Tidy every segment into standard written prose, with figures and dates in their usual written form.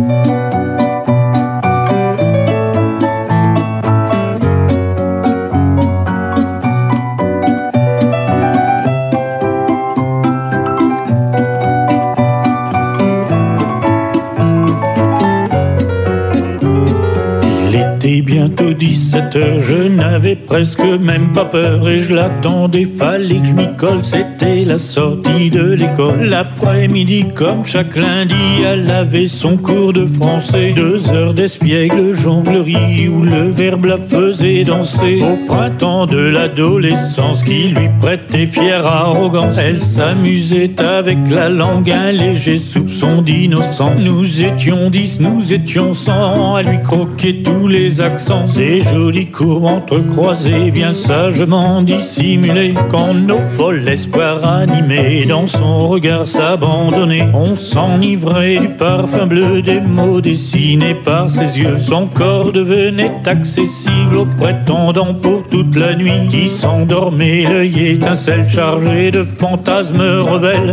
Bientôt 17h, je n'avais presque même pas peur et je l'attendais, fallait que je m'y colle, c'était la sortie de l'école. L'après-midi, comme chaque lundi, elle avait son cours de français. 2 heures d'espiègle, jonglerie, où le verbe la faisait danser. Au printemps de l'adolescence qui lui prêtait fière arrogance, elle s'amusait avec la langue, un léger soupçon d'innocence. Nous étions 10, nous étions 100, à lui croquer tous les accents, des jolies courbes entrecroisées, bien sagement dissimulées. Quand nos folles espoirs animés dans son regard s'abandonnaient, on s'enivrait du parfum bleu des mots dessinés par ses yeux. Son corps devenait accessible aux prétendants pour toute la nuit, qui s'endormait, l'œil étincelle chargé de fantasmes rebelles.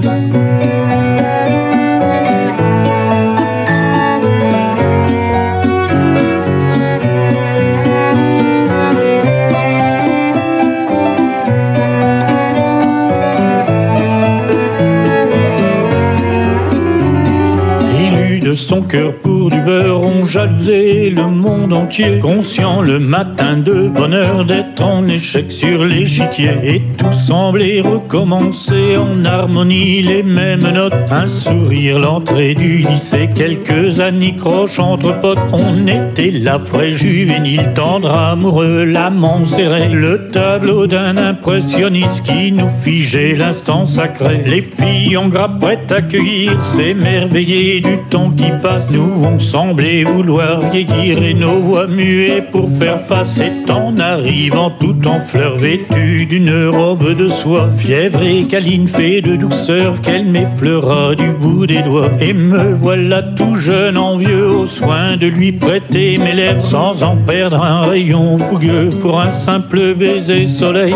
Son cœur pour du beurre, on jalousait le monde entier, conscient le matin de bonheur d'être en échec sur l'échiquier. Et tout semblait recommencer en harmonie, les mêmes notes, un sourire, l'entrée du lycée, quelques anicroches entre potes. On était là, frais, juvénile, tendre, amoureux, l'amant serré, le tableau d'un impressionniste qui nous figeait l'instant sacré. Les filles en gras prêtes à cueillir, s'émerveiller du temps qui passe. Nous on semblait vouloir vieillir et nos voix muées pour faire face. Et en arrivant tout en fleurs, vêtue d'une robe de soie, fièvre et câline, fait de douceur qu'elle m'effleura du bout des doigts. Et me voilà tout jeune, envieux, au soin de lui prêter mes lèvres, sans en perdre un rayon fougueux pour un simple baiser soleil.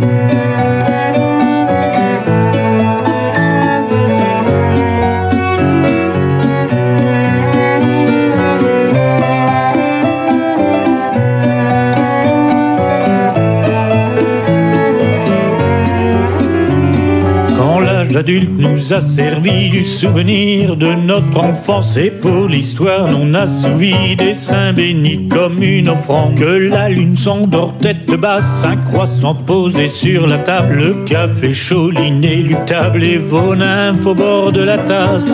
Adulte nous a servi du souvenir de notre enfance, et pour l'histoire non assouvie des saints bénis comme une offrande. Que la lune s'endort tête basse, un croissant posé sur la table, le café chaud, l'inéluctable, et vos nymphes au bord de la tasse.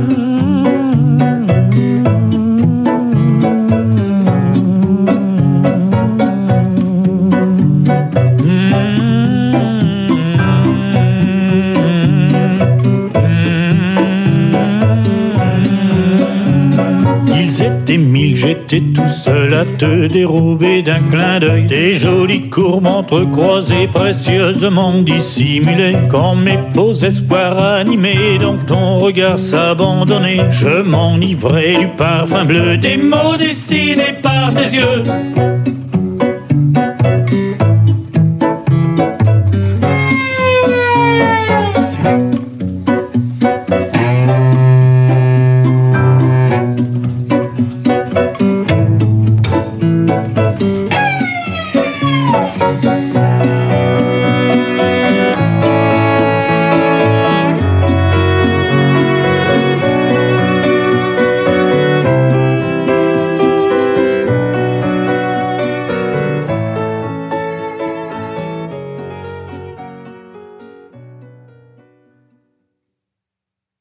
J'étais tout seul à te dérober d'un clin d'œil, tes jolies courbes entrecroisées, précieusement dissimulées. Quand mes faux espoirs animés dans ton regard s'abandonnaient, je m'enivrais du parfum bleu des mots dessinés par tes yeux.